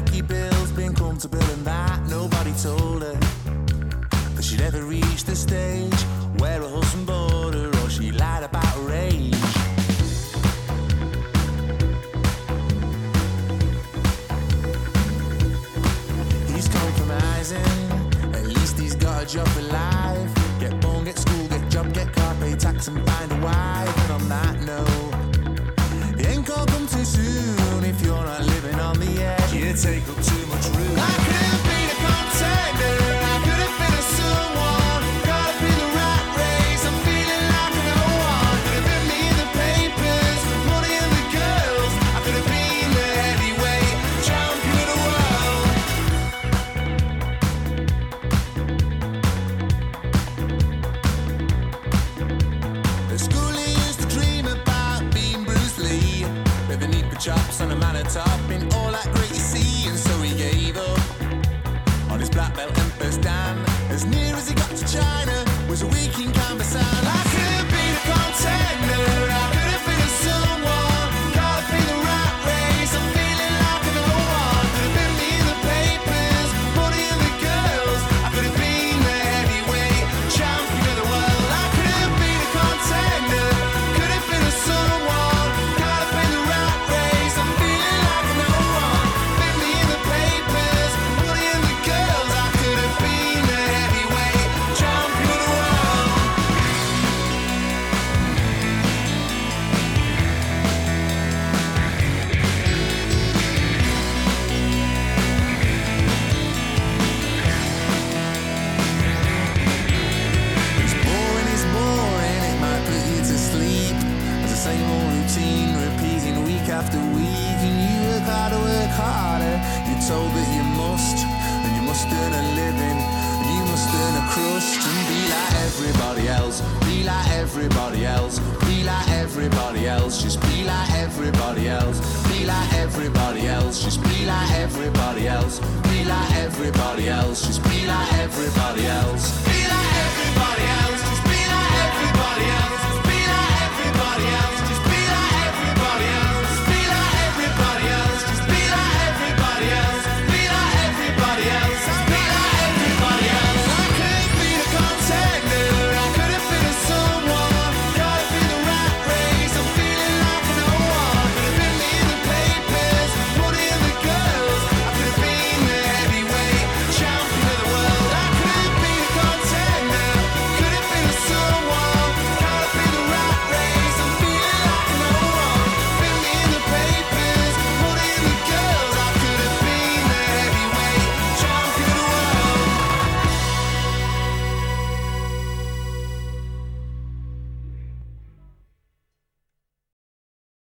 spiky bills, been comfortable and that nobody told her that she'd ever reach the stage where a husband bored her or she lied about her age. He's compromising, at least he's got a job for life. Get born, get school, get job, get car, pay tax and find a wife. And on that note, the end can't come too soon if you're not living on the edge. You take up too much room. I could have been a contender, I could have been a someone, caught up in the rat race, I'm feeling like I'm no one. Could have been me in the papers, money and the girls, I could have been the heavyweight champion of the world. At school he used to dream about being Bruce Lee, living neat for chops on a manor top in all that great you see, and so he gave up on his black belt and first dan. As near as he got to China was a week in canvas and I could have been a contender, I could have been a someone, caught up in the rat race, I'm feeling like I'm no one. Could have been me in the papers, money and the girls, I could have been the heavyweight champion of the world. I could have been a contender, could have been a someone, caught up in the rat race, I'm feeling like I'm no one. Been me in the papers, money and the girls, I could have been the heavyweight champion of the world. It's boring, it might put you to sleep. It's the same old routine, repeating week after week. And you work harder, you're told that you must. And you must earn a living, and you must earn a crust. And be like everybody else, be like everybody else, be like everybody else, just be like everybody else, be like everybody else, just be like everybody else, be like everybody else, just be like everybody else, be like everybody else, just be like everybody else.